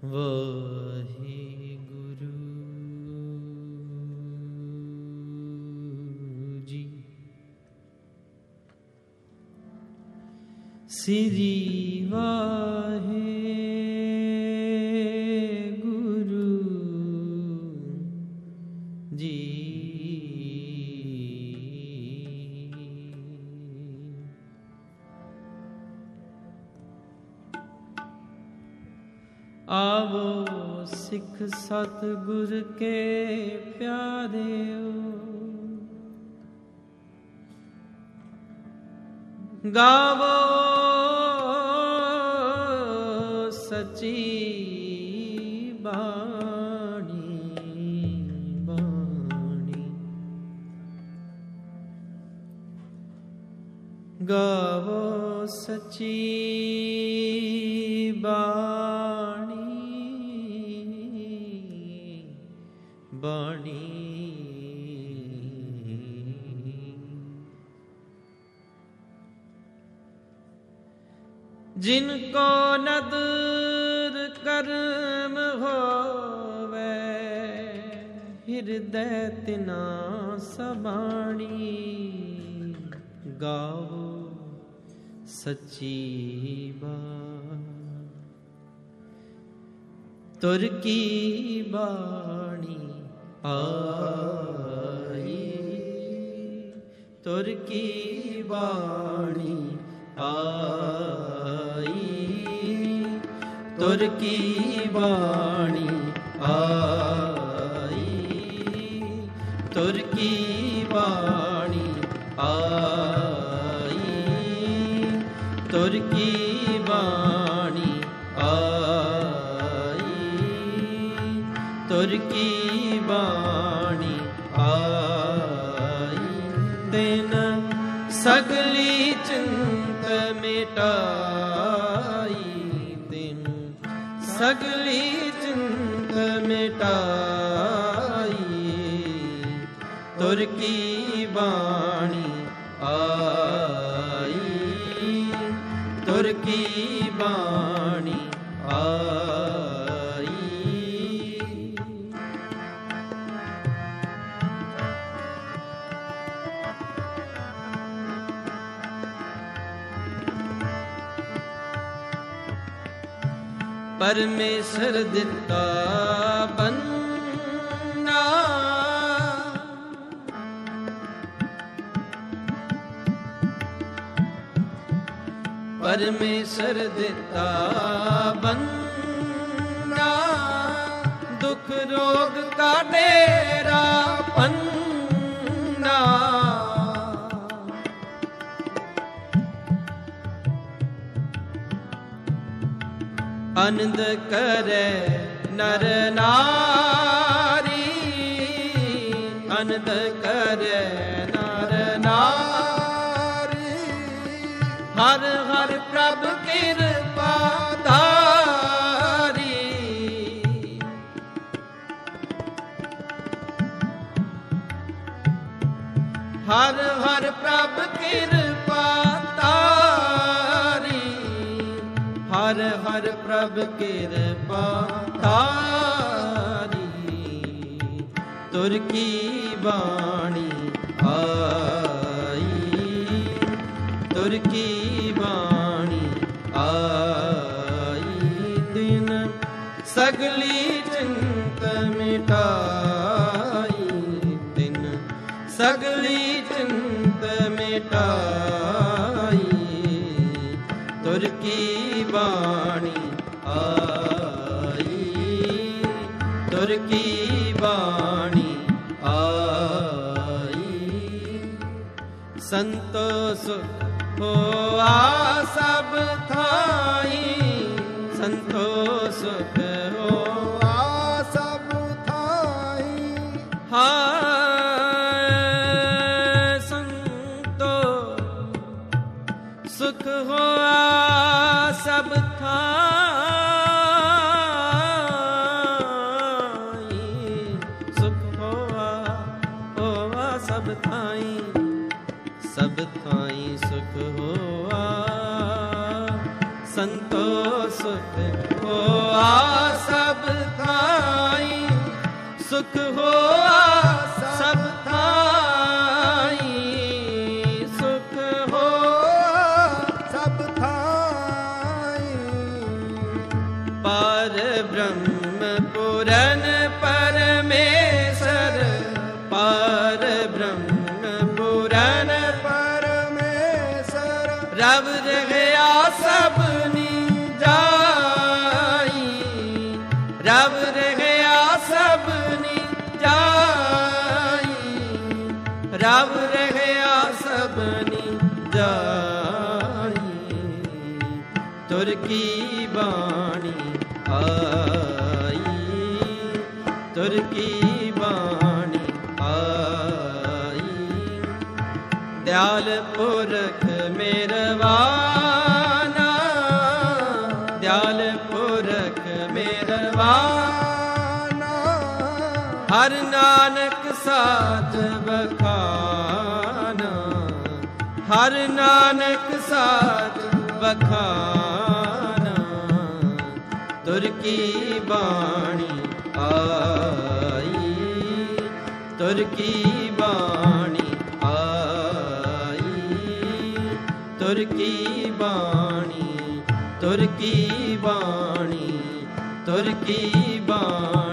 ਵਾਹਿਗੁਰੂ ਜੀ। ਸ੍ਰੀ ਵਾਹਿਗੁਰੂ ਜੀ। आवो सिख सतगुर के प्यारेओ, गावो सची बाणी बाणी, गावो सची बाणी बाणी। जिनको नदर कर्म होवे, हृदय तिना समाणी, गाओ सच्ची बात तुर की बाणी आई, तुर की बाणी आई, तुर की बाणी आई, तुर की बाणी आई, तुर की बाणी आई, तुर की बाणी आई। तेन सगली चिंत मिटाई, तेन सगली चिंत मिटाई, तुर की बाणी आई, तुर की बाणी आई। परमेश्वर दिता बन्ना, परमेश्वर दिता बन्ना, दुख रोग का डेरा पन्ना। आनंद करे नर नारी, आनंद करे नर नारी, हर हर प्रभ कृपा धारी। हर हर प्रभ कृपा धारी, हर हर प्रभ कृपा धारी, तुर की बाणी आई, तुर की बाणी आई। दिन सगली चिंत मिटाई, दिन सगली चिंत मिटाई, तुर की बाणी आई, तुर की बाणी आई। संतोष होआ सब थाई, संतोष होआ सब थाई। हाय संतो सुख होआ सब थाई, सुख होआ सब थाई, सब थाई सुख होआ संतोष। ਹੋਆ ਸਭ ਥਾਈ, ਸੁਖ ਹੋਆ ਸਭ ਥਾਈ, ਸੁਖ ਹੋਆ ਸਭ ਥਾਈ। ਪਰ ਬ੍ਰਹਮ ਪੁਰਨ ਪਰਮੇਸ਼ਰ, ਪਰ ਬ੍ਰਹਮ ਪੁਰਨ ਪਰਮੇਸ਼ਰ, ਰਬ ਰਹਿਆ ਸਭਨੀ ਜਾਈ, ਰਬ ਰਹਿਆ ਸਭਨੀ ਜਾਈ, ਰਬ ਰਹਿਆ ਸਭਨੀ ਜਾਈ। ਤੁਰ ਕੀ ਬਾਣੀ ਆਈ, ਤੁਰ ਕੀ ਬਾਣੀ ਆਈ। ਦਿਆਲ ਪੁਰਖ ਮਿਹਰਬਾਨਾ, ਦਿਆਲ ਪੁਰਖ ਮਿਹਰਬਾਨਾ, ਹਰ ਨਾਨਕ ਸਾਧ ਬਖਾਨਾ, ਹਰ ਨਾਨਕ ਸਾਧ ਬਖਾਨਾ। ਤੁਰ ਕੀ ਬਾਣੀ ਆਈ, ਤੁਰ ਕੀ ਬਾਣੀ ਆਈ, ਤੁਰ ਕੀ ਬਾਣੀ, ਤੁਰ ਕੀ ਬਾਣੀ, ਤੁਰ ਕੀ ਬਾਣੀ।